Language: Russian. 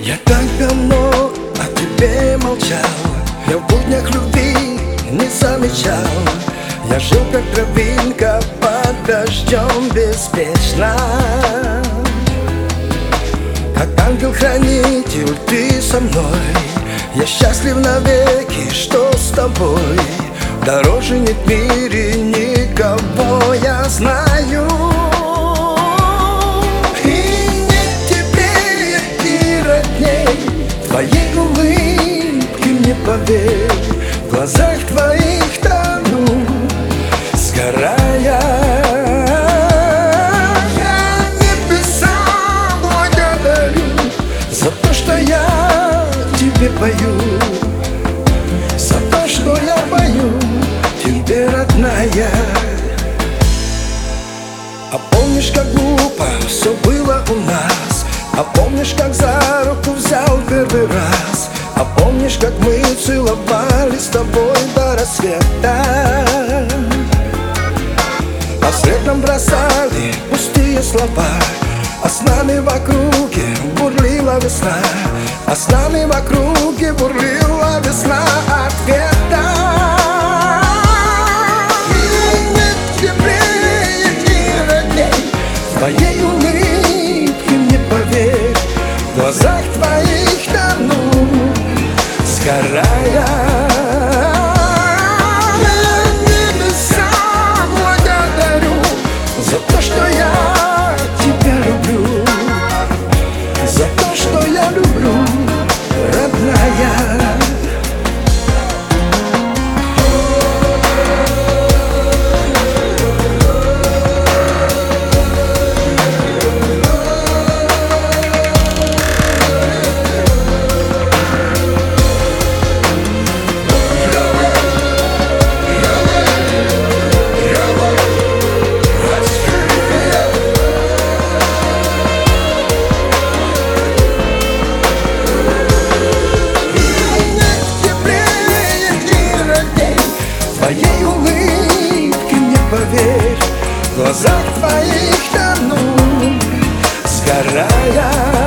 Я так давно о тебе молчал, я в буднях любви не замечал. Я жил как травинка под дождем беспечно. Как ангел-хранитель ты со мной, я счастлив навеки, что с тобой. Дороже нет в мире никого, я знаю. Твоей улыбки мне поверь, в глазах твоих тону, сгорая. Я небеса благодарю за то, что я тебе пою, за то, что я пою тебе, родная. А помнишь, как глупо все было у нас? А помнишь, как за руку взял первый раз? А помнишь, как мы целовались с тобой до рассвета? А вслед нам бросали пустые слова, а с нами в округе бурлила весна, а с нами в округе бурлила весна ответа. И нет теплее и родней твоей улыбки, мне поверь, в глазах твоих тону, сгорая. Я небеса благодарю за то, что я тебя люблю, за то, что я люблю, родная. Твоей улыбки мне поверь, в глазах твоих тону, сгорая.